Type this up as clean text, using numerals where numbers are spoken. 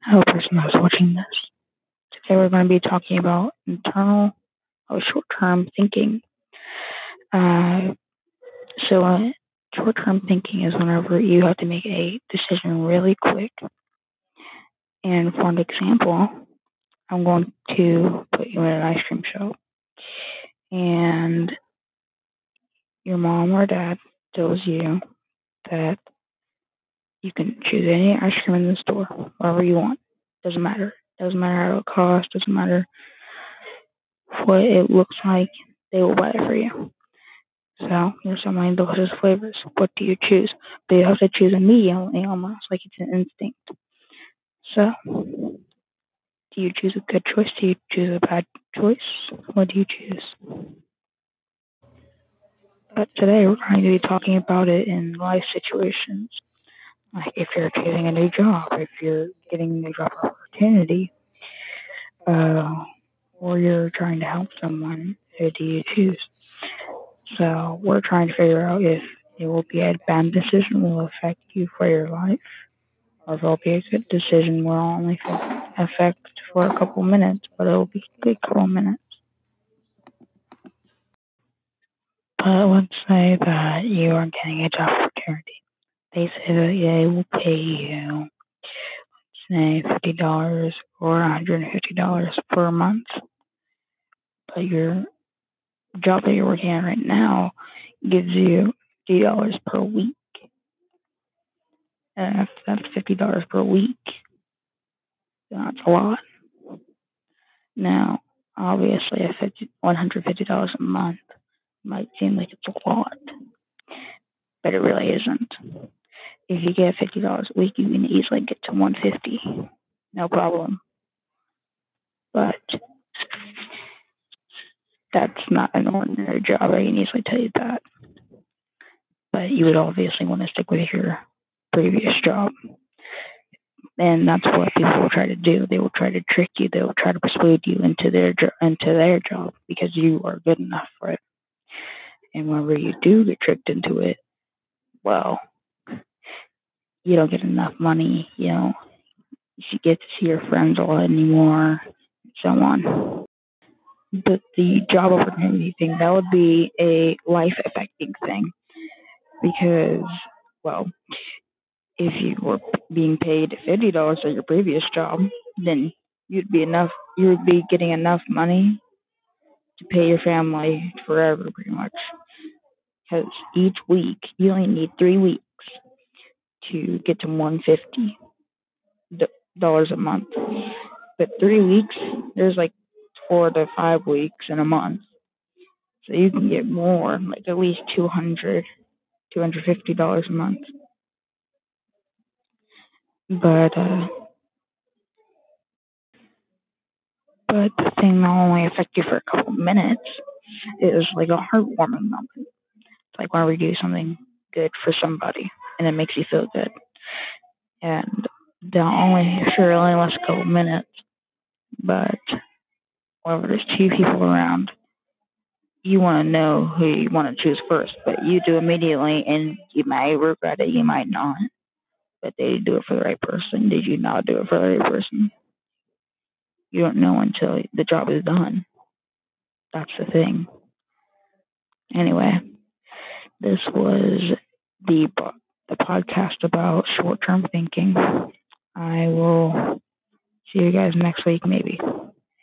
Hello, person that's watching this. Today we're going to be talking about short-term thinking. Uh, short-term thinking is whenever you have to make a decision really quick. And for an example, I'm going to put you in an ice cream shop, and your mom or dad tells you that you can choose any ice cream in the store, whatever you want. Doesn't matter. Doesn't matter how it costs. Doesn't matter what it looks like. They will buy it for you. So there's so many delicious flavors. What do you choose? But you have to choose immediately, almost like it's an instinct. So, do you choose a good choice? Do you choose a bad choice? What do you choose? But today we're going to be talking about it in life situations. Like if you're choosing a new job, if you're getting a new job opportunity, or you're trying to help someone, who do you choose? So we're trying to figure out if it will be a bad decision will affect you for your life, or if it'll be a good decision will only affect for a couple minutes, but it'll be a good couple minutes. But let's say that you are getting a job opportunity. They say that they will pay you, say, $50 or $150 per month. But your job that you're working at right now gives you $50 per week. And if that's $50 per week, that's a lot. Now, obviously, if it's $150 a month, it might seem like it's a lot, but it really isn't. If you get $50 a week, you can easily get to $150, no problem. But that's not an ordinary job. I can easily tell you that. But you would obviously want to stick with your previous job. And that's what people will try to do. They will try to trick you. They will try to persuade you into their job because you are good enough for it. And whenever you do get tricked into it, well, you don't get enough money. You get to see your friends a lot anymore, and so on. But the job opportunity thing, that would be a life-affecting thing because, well, if you were being paid $50 at your previous job, then you'd be getting enough money to pay your family forever, pretty much. Because each week, you only need 3 weeks to get to $150 a month. But 3 weeks, there's like 4 to 5 weeks in a month. So you can get more, like at least $250 a month. But the thing that will only affect you for a couple minutes is like a heartwarming moment. It's like when we do something good for somebody and it makes you feel good. And they'll only last a couple minutes. But whenever there's 2 people around, you want to know who you want to choose first, but you do immediately, and you might regret it, you might not. But did you do it for the right person? Did you not do it for the right person? You don't know until the job is done. That's the thing. Anyway, this was the podcast about short-term thinking. I will see you guys next week, maybe.